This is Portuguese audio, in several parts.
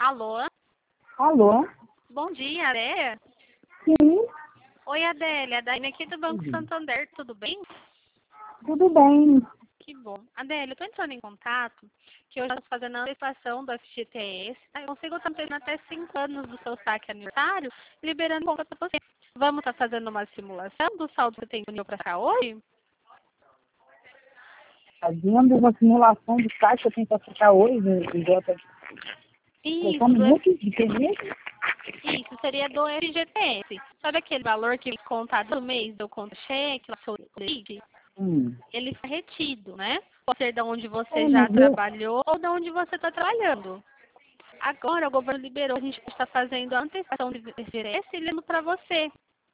Alô? Alô? Bom dia, Adélia? Sim, Oi, Adélia. Daiane aqui do Banco Santander, tudo bem? tudo bem. Que bom. Adélia, eu estou entrando em contato que eu já estou fazendo a antecipação do FGTS. Tá? Eu consigo estar tendo até 5 anos do seu saque aniversário, liberando conta para você. Vamos estar fazendo uma simulação do saldo que você tem disponível para cá hoje? Fazendo uma simulação do site que eu tenho para ficar hoje, Jota. Isso, De que mesmo? isso seria do FGTS. Sabe aquele valor que conta do mês, do conta cheque, lá seu leite? Ele está retido, né? Pode ser de onde você já Mas eu, trabalhou ou de onde você está trabalhando. Agora o governo liberou, a gente está fazendo a antecipação de FGTS e lendo para você.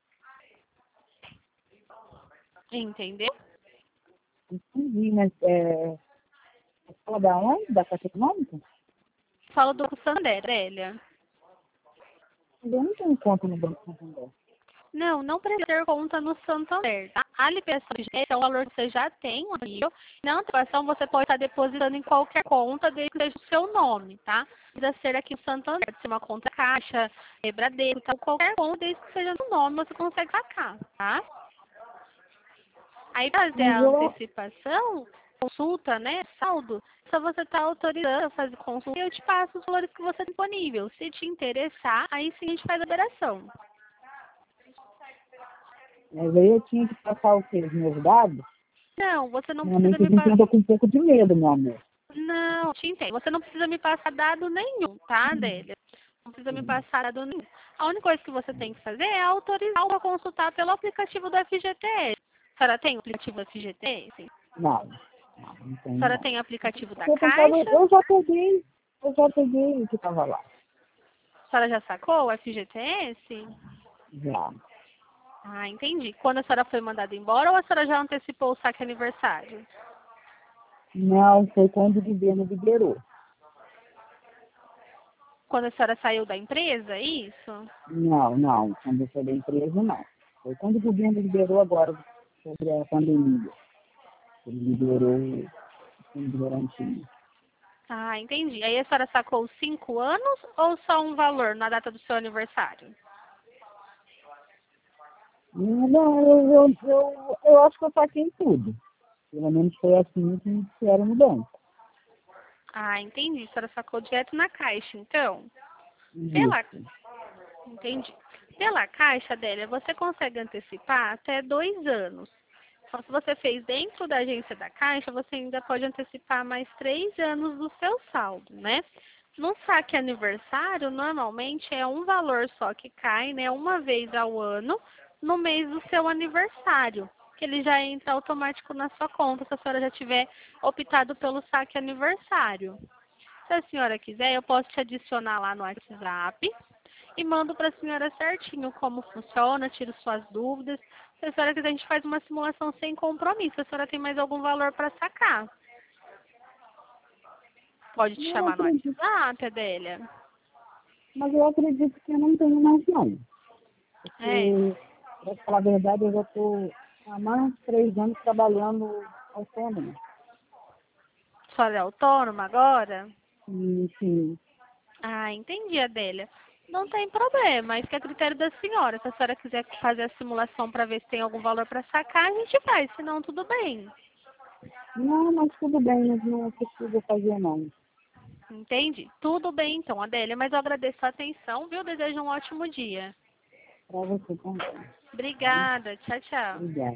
Entendeu? entendi, mas você fala da onde? Da Caixa Econômica? Fala do Santander, Elia. Eu não tenho conta no Banco Santander. Não, não precisa ter conta no Santander, tá? A liberação de FGTS é um valor que você já tem, um nível. Na antecipação você pode estar depositando em qualquer conta, desde que seja o seu nome, tá? Precisa ser aqui no Santander, pode ser uma conta caixa, Bradesco, tá? Qualquer conta, desde que seja no nome, você consegue sacar, tá? Aí fazer Mas a eu, antecipação, consulta, né, saldo, só você está autorizando a fazer consulta e eu te passo os valores que você tem disponível. Se te interessar, aí sim a gente faz a liberação. mas aí eu tinha que passar o quê? Os meus dados? Não, você não precisa Realmente a me gente passar. anda com um pouco de medo, meu amor. Não, te entendo. Você não precisa me passar dado nenhum, tá, Adélia? Não precisa me passar dado nenhum. A única coisa que você tem que fazer é autorizar para consultar pelo aplicativo do FGTS. A senhora tem o aplicativo do FGTS? Não A tem senhora não. tem o aplicativo da Eu pensava, Caixa? eu já peguei o que estava lá. A senhora já sacou o FGTS? Já. Ah, entendi. Quando a senhora foi mandada embora ou a senhora já antecipou o saque aniversário? Não, foi quando o governo liberou. Quando a senhora saiu da empresa, é isso? Não. Quando eu saí da empresa, não. Foi quando o governo liberou agora sobre a pandemia. Ele liberou o fundo de garantia. Ah, entendi. Aí a senhora sacou os 5 anos ou só um valor na data do seu aniversário? Não, eu acho que eu saquei tudo. Pelo menos foi assim que me disseram no banco. Ah, entendi. A senhora sacou direto na caixa, então. Pela... Isso. Entendi. Pela caixa, Adélia, você consegue antecipar até 2 anos. Então, se você fez dentro da agência da Caixa, você ainda pode antecipar mais 3 anos do seu saldo, né? No saque aniversário, normalmente é um valor só que cai, né? Uma vez ao ano, no mês do seu aniversário, que ele já entra automático na sua conta, se a senhora já tiver optado pelo saque aniversário. Se a senhora quiser, eu posso te adicionar lá no WhatsApp e mando para a senhora certinho como funciona, tiro suas dúvidas. Se a senhora quiser, a gente faz uma simulação sem compromisso. Se a senhora tem mais algum valor para sacar, pode te Eu chamar no acredito, WhatsApp, Adélia. mas eu acredito que eu não tenho mais não. É, Porque, para falar a verdade, eu já estou há mais de 3 anos trabalhando autônomo. a senhora é autônoma agora? Enfim, Ah, entendi, Adélia. Não tem problema, isso que é critério da senhora. Se a senhora quiser fazer a simulação para ver se tem algum valor para sacar, a gente faz, senão tudo bem. não, mas tudo bem, mas não precisa fazer não. Entende? Tudo bem então, Adélia, mas eu agradeço a atenção, viu? Desejo um ótimo dia. Para você também. Tá? Obrigada. Tchau, tchau. Obrigada.